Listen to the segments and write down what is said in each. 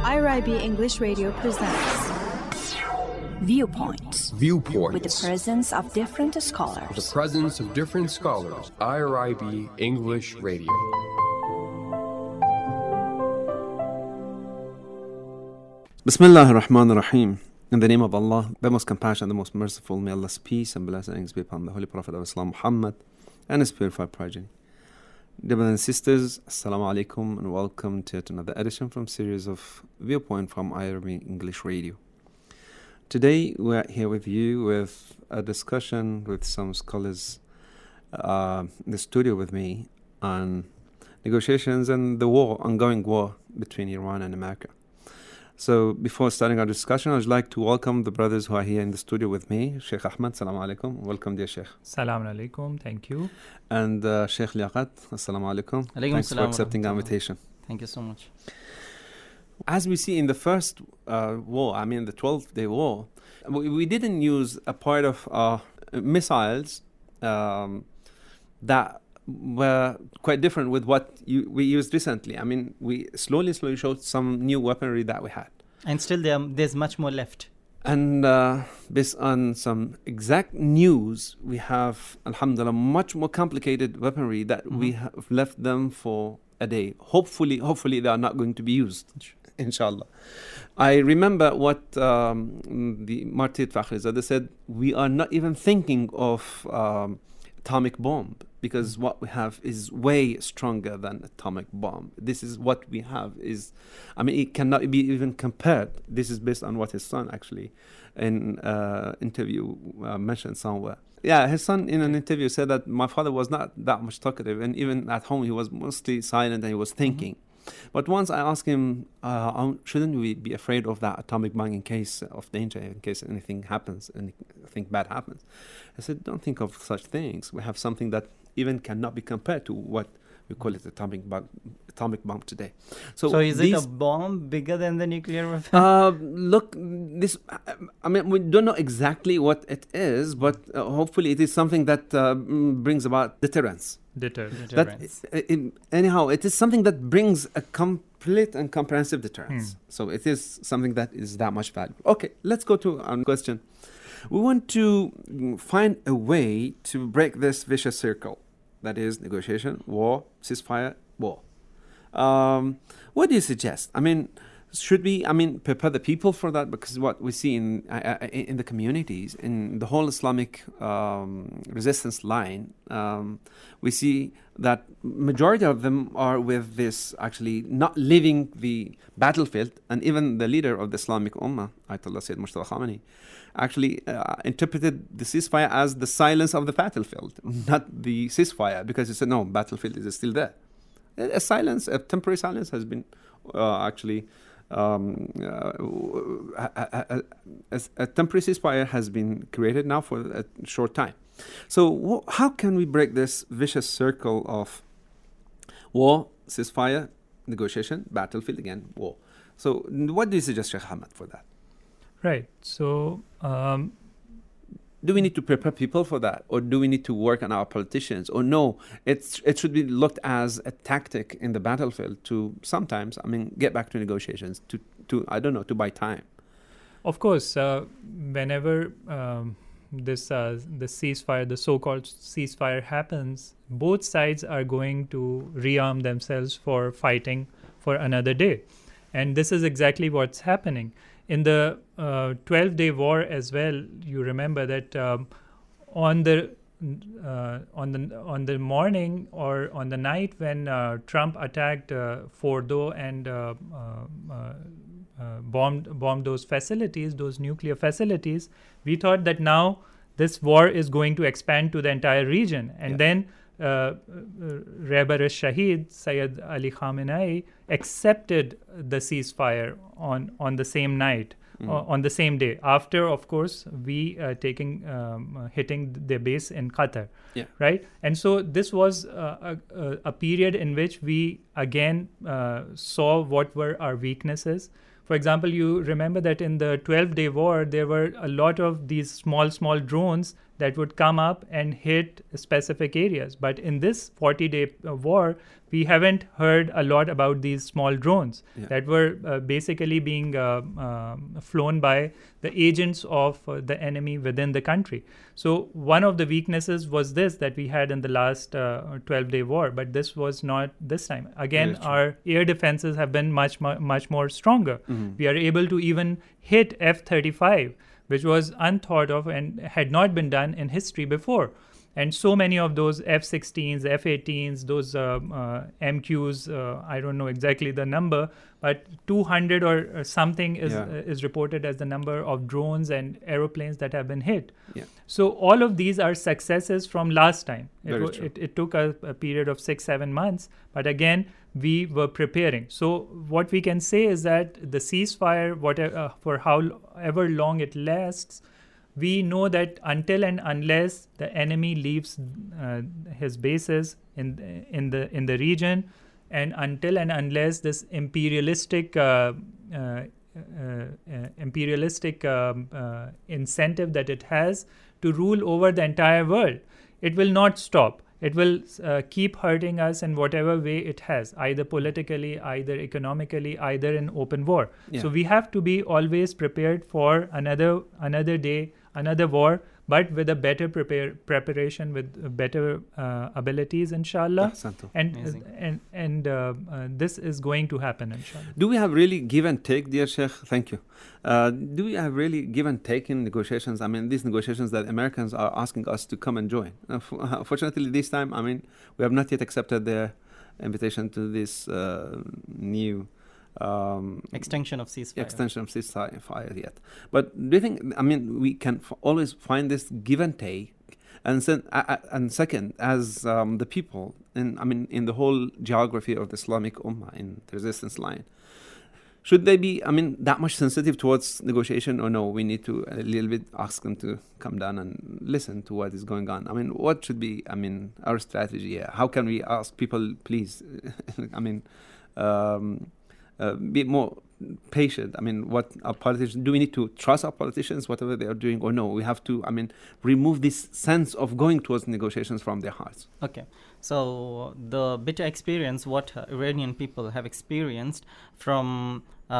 IRIB English Radio presents Viewpoints. Viewpoints. With the presence of different scholars. The presence of different scholars. IRIB English Radio. Bismillah ar-Rahman ar-Rahim. In the name of Allah, the most compassionate, the most merciful, may Allah's peace and blessings be upon the Holy Prophet of Islam, Muhammad, and his purified progeny. Dear brothers and sisters, Assalamu alaikum and welcome to yet another edition from series of Viewpoint from IRIB English Radio. Today we're here with you with a discussion with some scholars in the studio with me on negotiations and the ongoing war between Iran and America. So before starting our discussion, I would like to welcome the brothers who are here in the studio with me. Sheikh Ahmed, Assalamu alaikum. Welcome, dear Sheikh. Assalamu alaikum. Thank you. And Sheikh Liaqat, Assalamu alaikum. Thanks for accepting our invitation. Thank you so much. As we see in the first war, the 12-day war, we didn't use a part of missiles that were quite different with what we used recently. We slowly showed some new weaponry that we had. And still there's much more left. And based on some exact news, we have, alhamdulillah, much more complicated weaponry that we have left them for a day. Hopefully they are not going to be used, inshallah. I remember what the Martyr Fakhrizadeh said, we are not even thinking of atomic bomb, because what we have is way stronger than atomic bomb. This is what we have it cannot be even compared. This is based on what his son actually in interview mentioned somewhere. Yeah, his son in an interview said that my father was not that much talkative, and even at home he was mostly silent and he was thinking. But once I asked him, shouldn't we be afraid of that atomic bomb in case of danger, in case anything happens, anything bad happens? I said, don't think of such things. We have something that even cannot be compared to what we call it atomic bomb today. So is it a bomb bigger than the nuclear weapon? Look, we don't know exactly what it is, but hopefully it is something that brings about deterrence. Deterrence. Anyhow, it is something that brings a complete and comprehensive deterrence. So it is something that is that much valuable. Okay, let's go to our question. We want to find a way to break this vicious circle. That is negotiation, war, ceasefire, war. What do you suggest? Should we prepare the people for that? Because what we see in the communities, in the whole Islamic resistance line, we see that majority of them are with this, actually not leaving the battlefield. And even the leader of the Islamic Ummah, Ayatollah Sayyid Mujtaba Khamenei, actually interpreted the ceasefire as the silence of the battlefield, not the ceasefire, because he said, no, battlefield is still there. A temporary silence has been a temporary ceasefire has been created now for a short time. So how can we break this vicious circle of war, ceasefire, negotiation, battlefield, again, war? So what do you suggest, Sheikh Ahmed, for that? Right. So do we need to prepare people for that, or do we need to work on our politicians? Or no, it should be looked as a tactic in the battlefield to sometimes, get back to negotiations, to buy time. Of course, whenever the ceasefire, the so-called ceasefire happens, both sides are going to rearm themselves for fighting for another day. And this is exactly what's happening. In the 12-day war as well, you remember that on the morning or on the night when Trump attacked Fordo and bombed those facilities, those nuclear facilities, we thought that now this war is going to expand to the entire region. And then Rehbar al-Shahid, Sayyid Ali Khamenei, accepted the ceasefire on the same night, on the same day. After, of course, we hitting their base in Qatar, right? And so this was a period in which we again saw what were our weaknesses. For example, you remember that in the 12-day war, there were a lot of these small drones that would come up and hit specific areas. But in this 40-day war, we haven't heard a lot about these small drones that were basically being flown by the agents of the enemy within the country. So one of the weaknesses was this that we had in the last 12-day war, but this was not this time. Again, our air defenses have been much more stronger. We are able to even hit F-35, which was unthought of and had not been done in history before. And so many of those F-16s, F-18s, those MQs, I don't know exactly the number, but 200 or something is reported as the number of drones and aeroplanes that have been hit. So all of these are successes from last time. It took a period of 6-7 months, but again, we were preparing. So what we can say is that the ceasefire, for however long it lasts, we know that until and unless the enemy leaves his bases in the region, and until and unless this imperialistic incentive that it has to rule over the entire world, it will not stop. It will keep hurting us in whatever way it has, either politically, either economically, either in open war. So we have to be always prepared for another day, another war, but with a better preparation, with better abilities, inshallah. And this is going to happen, inshallah. Do we have really give and take, dear Sheikh? Thank you. Do we have really give and take in negotiations? I mean, these negotiations that Americans are asking us to come and join. Fortunately, this time, I mean, we have not yet accepted their invitation to this new extension of ceasefire yet. But do you think, I mean, we can always find this give and take, and second, as the people in the whole geography of the Islamic Ummah in the resistance line, should they be, that much sensitive towards negotiation, or no, we need to a little bit ask them to come down and listen to what is going on? What should be, our strategy here? How can we ask people, please, be more patient? What our politicians, do we need to trust our politicians, whatever they are doing, or no, we have to, remove this sense of going towards negotiations from their hearts? Okay. So the bitter experience, what Iranian people have experienced from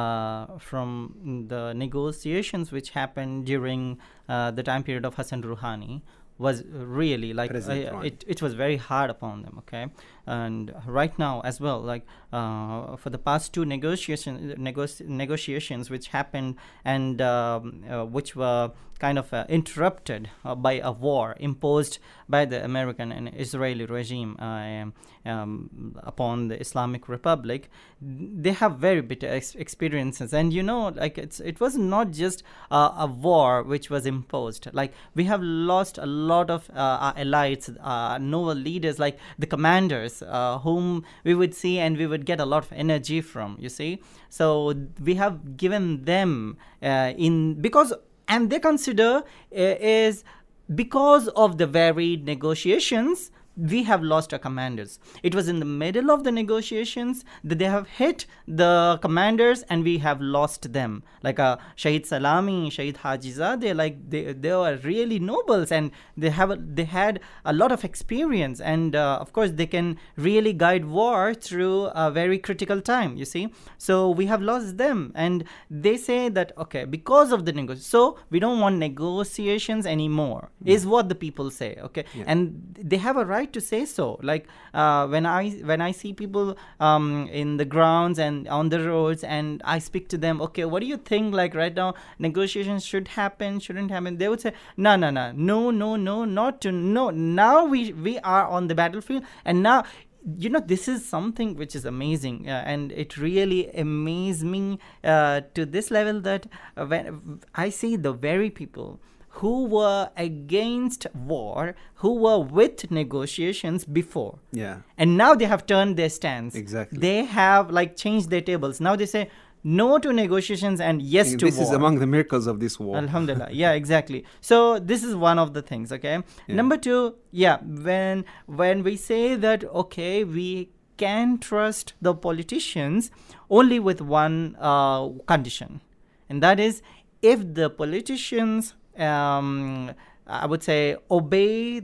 the negotiations which happened during the time period of Hassan Rouhani, was really it was very hard upon them. Okay, and right now as well, for the past two negotiations which happened and which were kind of interrupted by a war imposed by the American and Israeli regime upon the Islamic Republic, they have very bitter experiences. And it was not just a war which was imposed. We have lost a lot of our elites, noble leaders, like the commanders, whom we would see and we would get a lot of energy from, you see. So we have given them and they consider is because of the varied negotiations, we have lost our commanders. It was in the middle of the negotiations that they have hit the commanders and we have lost them. Shahid Salami, Shahid Hajizadeh, they were really nobles and they had a lot of experience, and of course they can really guide war through a very critical time, you see. So we have lost them, and they say that, okay, because of the negotiations, so we don't want negotiations anymore, is what the people say, okay. And they have a right to say so. When I see people in the grounds and on the roads, and I speak to them, okay, what do you think, right now negotiations should happen, shouldn't happen? They would say, no, not to, no, now we are on the battlefield, and now this is something which is amazing, and it really amazed me to this level that when I see the very people who were against war, who were with negotiations before, and now they have turned their stance. Exactly. They have changed their tables. Now they say no to negotiations and yes to war. This is among the miracles of this war. Alhamdulillah. Yeah, exactly. So this is one of the things, okay? Number two, when we say that, okay, we can trust the politicians only with one condition, and that is if the politicians I would say, obey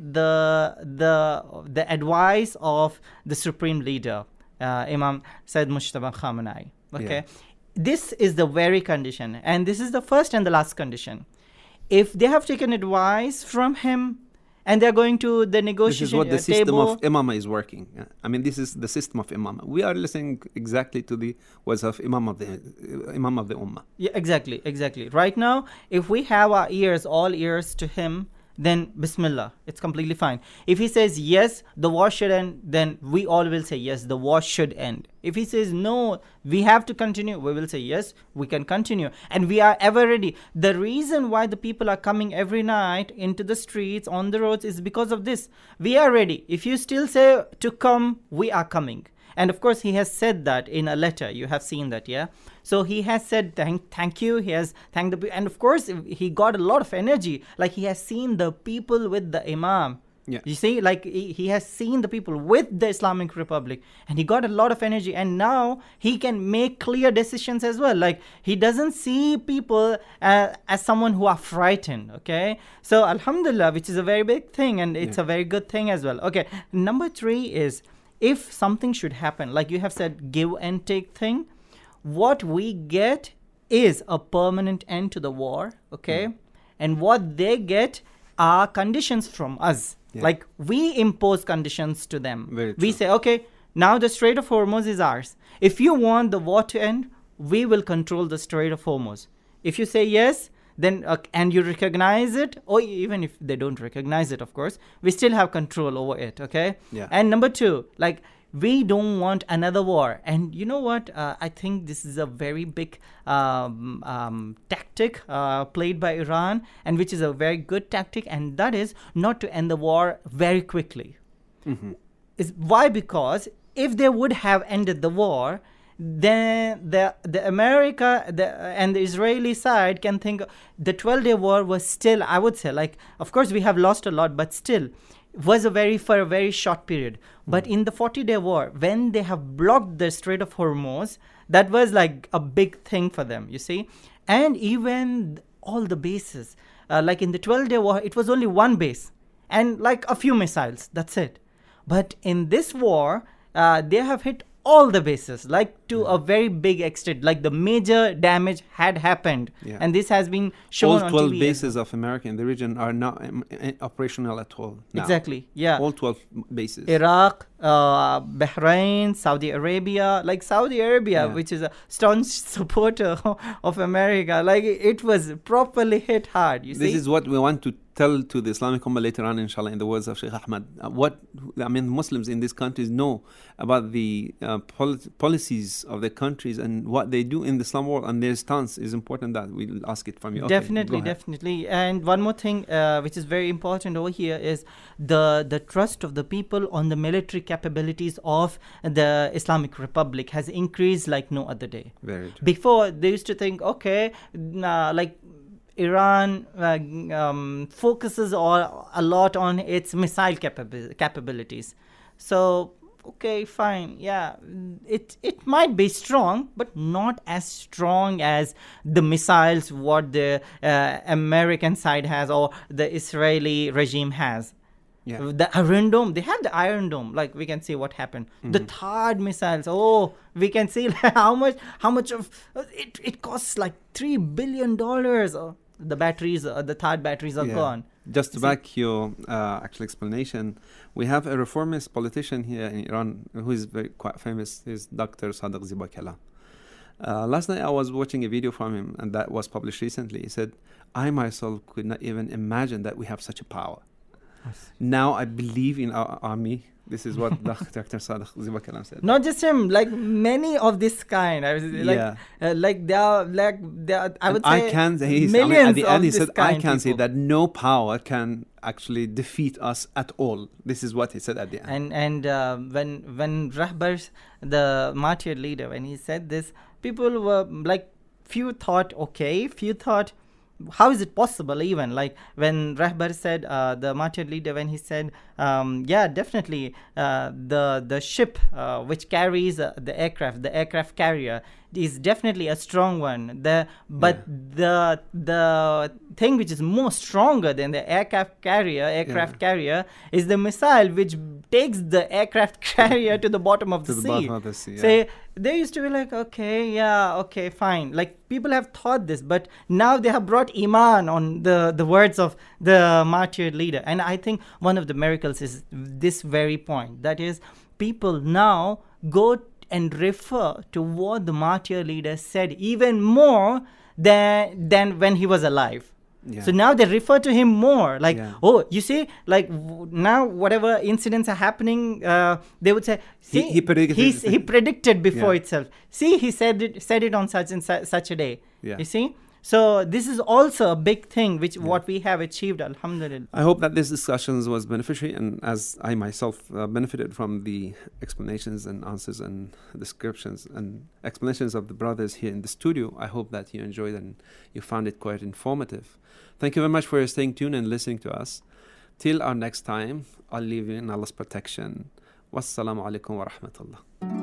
the advice of the supreme leader, Imam Sayyid Mujtaba Khamenei. Okay, this is the very condition, and this is the first and the last condition. If they have taken advice from him, and they're going to the negotiation table. This is what the system of imama is working. I mean, this is the system of imama. We are listening exactly to the words of Imam of the Ummah. Yeah, exactly. Right now, if we have our ears, all ears to him, then Bismillah, it's completely fine. If he says yes, the war should end, then we all will say yes, the war should end. If he says no, we have to continue, we will say yes, we can continue. And we are ever ready. The reason why the people are coming every night into the streets, on the roads, is because of this. We are ready. If you still say to come, we are coming. And of course, he has said that in a letter. You have seen that, yeah? So he has said thank you. He has thanked the people. And of course, he got a lot of energy. Like, he has seen the people with the Imam. Yeah. You see, like, he has seen the people with the Islamic Republic. And he got a lot of energy. And now he can make clear decisions as well. Like, he doesn't see people as someone who are frightened, okay? So, alhamdulillah, which is a very big thing. And it's a very good thing as well. Okay, number 3 is, if something should happen, like you have said, give and take thing, what we get is a permanent end to the war, okay? And what they get are conditions from us. Yeah. Like, we impose conditions to them. Very We true. say, okay, now the Strait of Hormuz is ours. If you want the war to end, we will control the Strait of Hormuz. If you say yes, then and you recognize it, or even if they don't recognize it, of course, we still have control over it, okay? Yeah. And number 2, like, we don't want another war. And you know what? I think this is a very big tactic played by Iran, and which is a very good tactic, and that is not to end the war very quickly. Why? Because if they would have ended the war, then the America and the Israeli side can think the 12-day war was still, I would say, like, of course we have lost a lot, but still was for a very short period. But in the 40-day war, when they have blocked the Strait of Hormuz, that was like a big thing for them, you see. And even all the bases, like in the 12-day war, it was only one base and like a few missiles, that's it. But in this war, they have hit all the bases, like to a very big extent, like the major damage had happened. Yeah. And this has been shown all on 12 TV. bases of America in the region are not operational at all now. Exactly, yeah. All 12 bases. Iraq, Bahrain, Saudi Arabia, which is a staunch supporter of America, like it was properly hit hard, you see. This is what we want to tell to the Islamic Ummah later on, inshallah, in the words of Sheikh Ahmad. Muslims in these countries know about the policies of their countries and what they do in the Islam world, and their stance is important. That we'll ask it from you. Definitely. And one more thing, which is very important over here, is the trust of the people on the military capabilities of the Islamic Republic has increased like no other day. Very true. Before, they used to think, okay, like Iran focuses a lot on its missile capabilities. So, okay, fine, yeah, it might be strong, but not as strong as the missiles what the American side has or the Israeli regime has. Yeah. The Iron Dome, they had the Iron Dome, like we can see what happened. The THAAD missiles, we can see how much of it costs, like $3 billion. The batteries, the THAAD batteries are gone. Just to back your actual explanation, we have a reformist politician here in Iran who is quite famous. He's Dr. Sadiq Zibakala. Last night I was watching a video from him, and that was published recently. He said, I myself could not even imagine that we have such a power. Yes. Now I believe in our army. This is what Dr. Sadiq Zibakala said. Not just him, like many of this kind. I would say millions at the end he said, I can say people. that no power can actually defeat us at all. This is what he said at the end. And when Rahbar, the martyr leader, when he said this, people were like, few thought, how is it possible even? Like when Rahbar said, the martyr leader, when he said, yeah, definitely the ship which carries the aircraft carrier, is definitely a strong one. The thing which is more stronger than the aircraft carrier is the missile which takes the aircraft carrier to the bottom of the sea. Bottom of the sea. So they used to be like, okay, fine. Like people have thought this, but now they have brought Iman on the words of the martyr leader. And I think one of the miracles is this very point. That is, people now go and refer to what the martyr leader said even more than when he was alive. Yeah. So now they refer to him more. Like, you see, like now whatever incidents are happening, they would say, see, he predicted. He predicted before itself. See, he said it on such and such a day. Yeah. You see? So this is also a big thing which what we have achieved, alhamdulillah. I hope that this discussion was beneficial, and as I myself benefited from the explanations and answers and descriptions and explanations of the brothers here in the studio, I hope that you enjoyed and you found it quite informative. Thank you very much for staying tuned and listening to us. Till our next time, I'll leave you in Allah's protection. Wassalamu alaikum wa rahmatullah.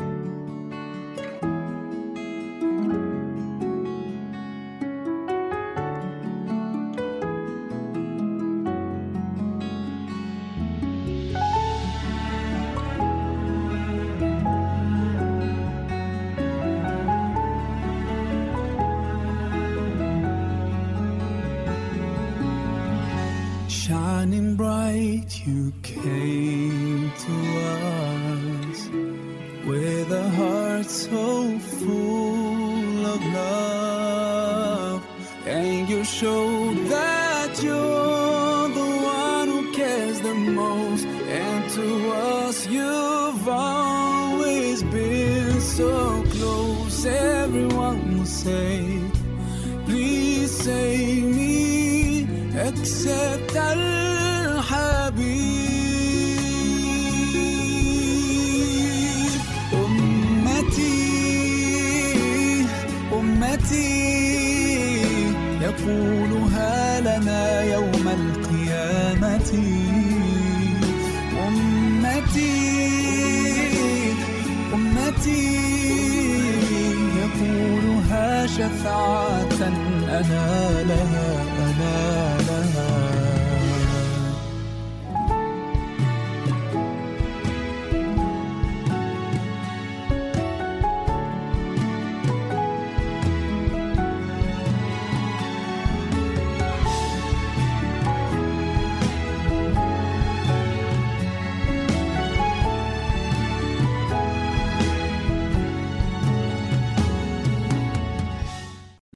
Shining bright, you came to us with a heart so full of love, and you showed that you're the one who cares the most, and to us you've always been so close. Everyone will say, please save me, except Al-Habib. أمتي يقولها لنا يوم القيامة. أمتي يقولها شفاعة أنا لها.